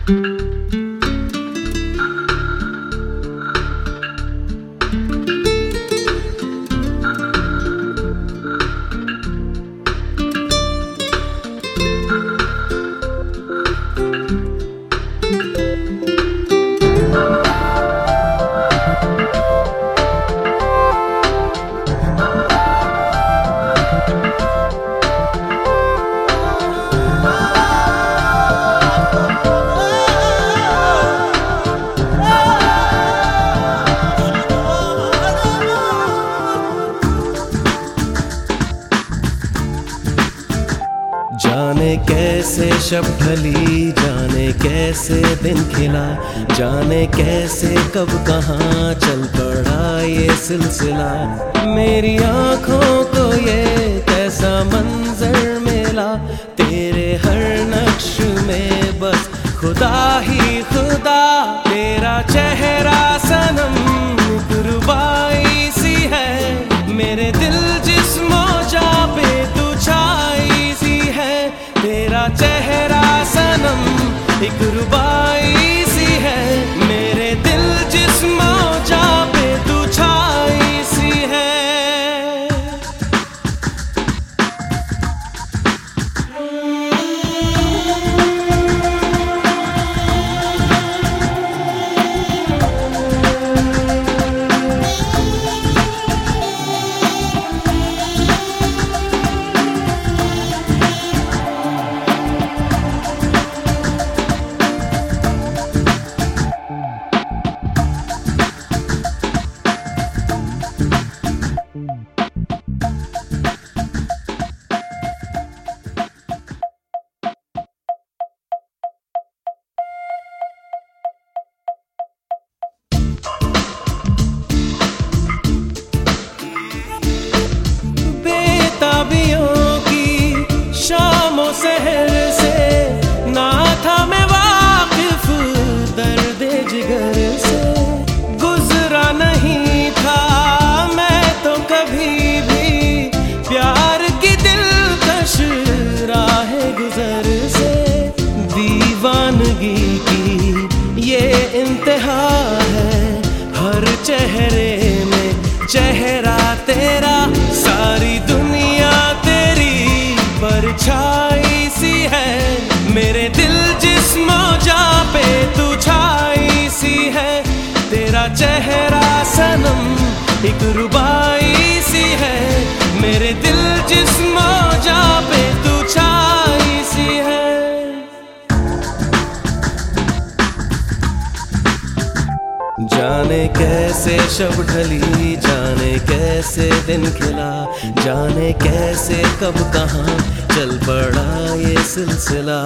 जाने कैसे शब ढली, जाने कैसे दिन खिला, जाने कैसे कब कहाँ चल पड़ा ये सिलसिला। मेरी आँखों को ये कैसा मंजर मिला, तेरे हर नक्श में बस खुदा ही खुदा। तेरा चेहरा सनम गुरुबाई सी है, मेरे दिल जिस्मो जा पे तू छाई सी है। तेरा चेहरा सनम एक रुबाई सी है, मेरे दिल जिस्मो जा पे तू छाई सी है। शामों सहर से ना था मैं वाकिफ, दर्द जिगर से गुजरा नहीं था मैं तो कभी भी प्यार की दिलकश राह गुजर से। दीवानगी की ये इंतहा है, हर चेहरे में चेहरा तेरा, सारी दुनिया तेरी परछाई सी है। मेरे दिल जिस्मो जा पे तू छाई सी है, तेरा चेहरा सनम एक रुबाई सी है। मेरे दिल जिस्मो जा पे तू छाई सी है। जाने कैसे शब ढली, जाने कैसे दिन खिला, जाने कैसे कब कहाँ चल पड़ा ये सिलसिला।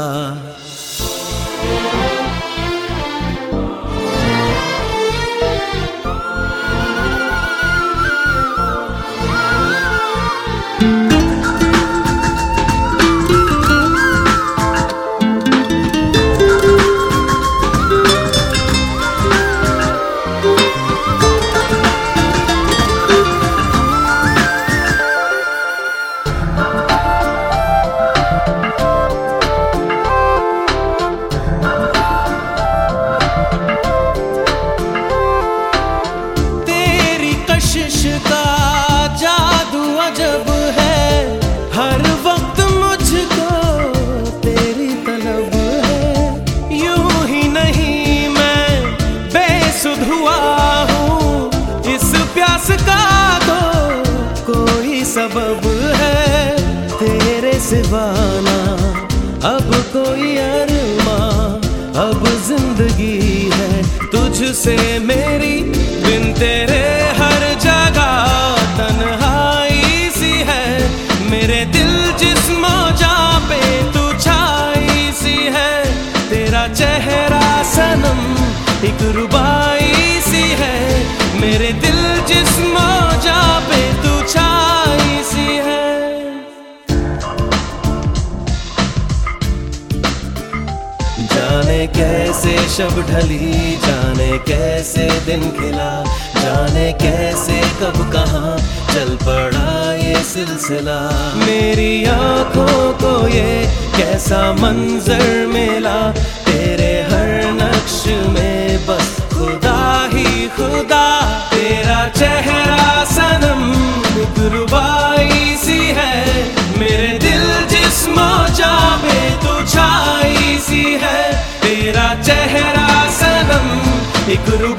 का जादू अजब है, हर वक्त मुझको तेरी तलब है। यूं ही नहीं मैं बेसुध हुआ हूँ, इस प्यास का तो कोई सबब है। तेरे सिवाना अब कोई अरमां, अब जिंदगी है तुझसे मेरी, बिन तेरे हर जगह तन्हाई सी है। मेरे दिल जिस्मो जा पे तू छाई सी है, तेरा चेहरा सनम एक रुबाई सी है। मेरे दिल जिस्मो जा पे तू छाई सी है। जाने कैसे शब ढली, जाने कैसे दिन खिला, जाने कैसे कब कहाँ चल पड़ा ये सिलसिला। मेरी आँखों को ये कैसा मंजर मिला, तेरे हर खुदा तेरा चेहरा सनम एक रुबाई सी है, मेरे दिल जिस्मो जावे तो छाई सी है। तेरा चेहरा सनम एक रुबाई